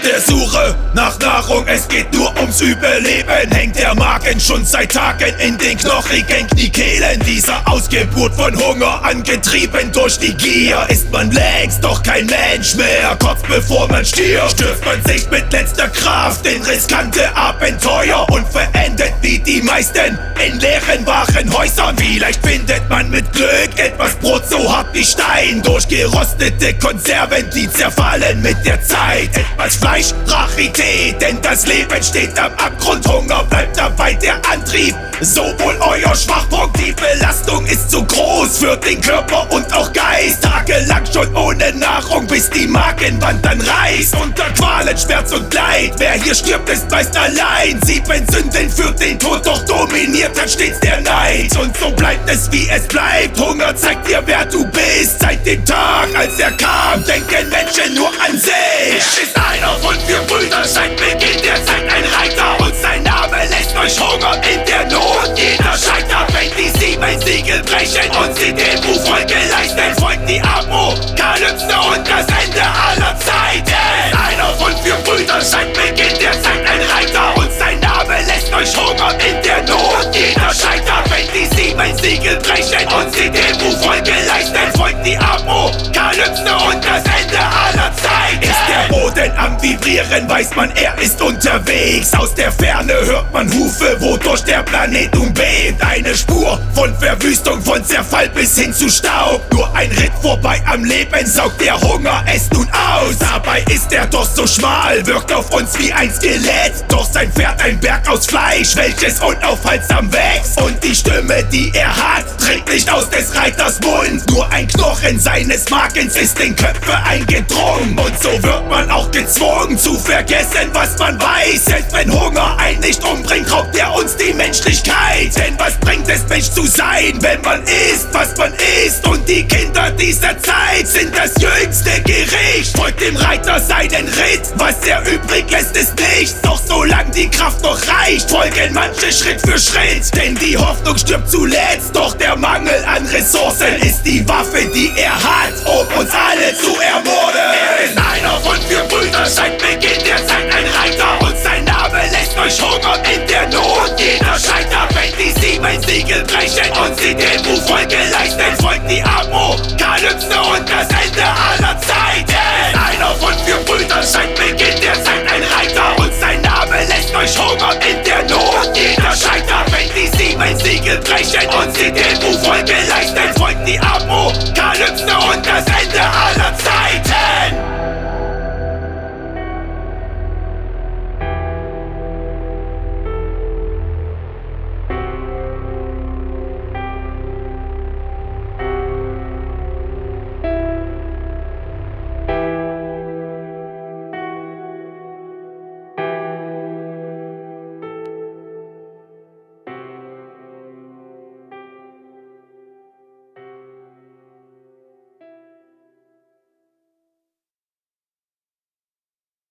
der Suche nach Nahrung, es geht nur ums Überleben. Hängt der Magen schon seit Tagen in den knochigen Kniekehlen. Dieser Ausgeburt von Hunger, angetrieben durch die Gier, ist man längst doch kein Mensch mehr. Kurz bevor man stirbt, stürzt man sich mit letzter Kraft in riskante Abenteuer und verendet wie die meisten in leeren Warenhäusern. Vielleicht findet man mit Glück etwas Brot so hart wie Stein, durchgerostete Konserven, die zerfallen mit der Zeit. Etwas Fleisch, Rarität, denn das Leben steht am Abgrund. Hunger bleibt dabei der Antrieb, sowohl euer Schwachpunkt. Die Belastung ist zu groß für den Körper und auch Geist. Tagelang schon ohne Nahrung, bis die Magenwand dann reißt. Unter Qualen, Schmerz und Leid, wer hier stirbt, ist meist allein. 7 Sünden für den Tod, doch dominiert hat stets der Neid. Und so bleibt es, wie es bleibt. Hunger zeigt dir, wer du bist. Seit dem Tag, als er kam, denken Menschen nur an sich. Er ist einer von 4 Brüdern, seit Beginn der Zeit ein Reiter. Und sein Name lässt euch hungern in der Not. Jeder scheitert, wenn die 7 Siegel brechen und sie dem Ruf Folge leisten. Folgt die Apokalypse und das Ende aller Zeiten. Einer von 4 Brüdern, seit Beginn der Zeit ein Reiter. Und sein Name lässt euch hungern in der Not. Jeder scheitert, wenn die 7 Siegel brechen und sie dem Ruf Folge leisten. Folgt die Apokalypse und das Ende aller Zeiten. Ist der Boden am Vibrieren, weiß man, er ist unterwegs. Aus der Ferne hört man Hufe, wodurch der Planet umbebt. Eine Spur von Verwüstung, von Zerfall bis hin zu Staub. Nur ein Ritt vorbei am Leben, saugt der Hunger es nun aus. Dabei ist er doch so schmal, wirkt auf uns wie ein Skelett. Doch sein Pferd ein Berg aus Fleisch, welches unaufhaltsam wächst. Und die Stimme, die er hat, trägt nicht aus des Reiters Mund. Nur ein Knochen seines Magens ist in Köpfe eingedrungen. Und so wird man auch gezwungen zu vergessen, was man weiß. Selbst wenn Hunger einen nicht umbringt, raubt er uns die Menschlichkeit. Denn was bringt es, Mensch zu sein, wenn man isst, was man isst? Und die Kinder dieser Zeit sind das jüngste Gericht. Folgt dem Reiter seinen Ritt, was er übrig lässt, ist nichts. Doch solange die Kraft noch reicht, folgen manche Schritt für Schritt. Denn die Hoffnung stirbt zuletzt, doch der Mangel an Ressourcen ist die Waffe, die er hat, um uns alle zu ermorden. Er ist einer von 4 Brüdern, seit Beginn der